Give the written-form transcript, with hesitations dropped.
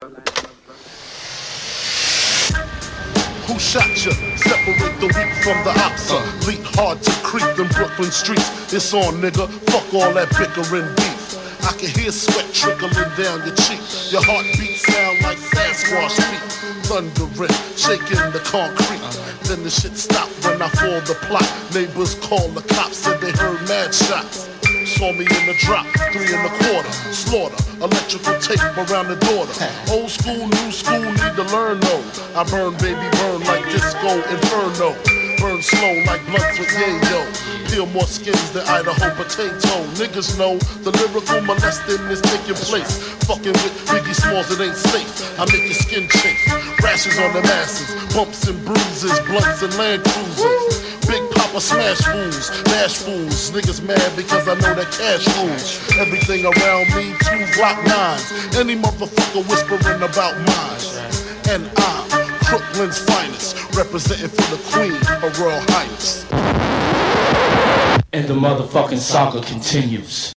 Who shot ya? Separate the weak from the oxa. Leap hard to creep in Brooklyn streets. It's on, nigga. Fuck all that bickering beef. I can hear sweat trickling down your cheek. Your heartbeat sound like Sasquatch feet. Thundering, shaking the concrete. Then the shit stopped when I fall the plot. Neighbors called the cops, said they heard mad shots. Saw me in the drop, 3 1/4, slaughter, electrical tape around the daughter. Old school, new school, need to learn though. I burn, baby, burn like disco inferno. Burn slow like blunts with yayo. Peel more skins than Idaho potato. Niggas know the lyrical molesting is taking place. Fucking with Biggie Smalls, it ain't safe. I make your skin chafe. Rashes on the masses, bumps and bruises, blunts and Land Cruisers. Big Papa smash fools, dash fools. Niggas mad because I know that cash rules. Everything around me, 2 Glock 9s. Any motherfucker whispering about mine. And I'm Brooklyn's finest, representing for the Queen, Her Royal Highness. And the motherfucking saga continues.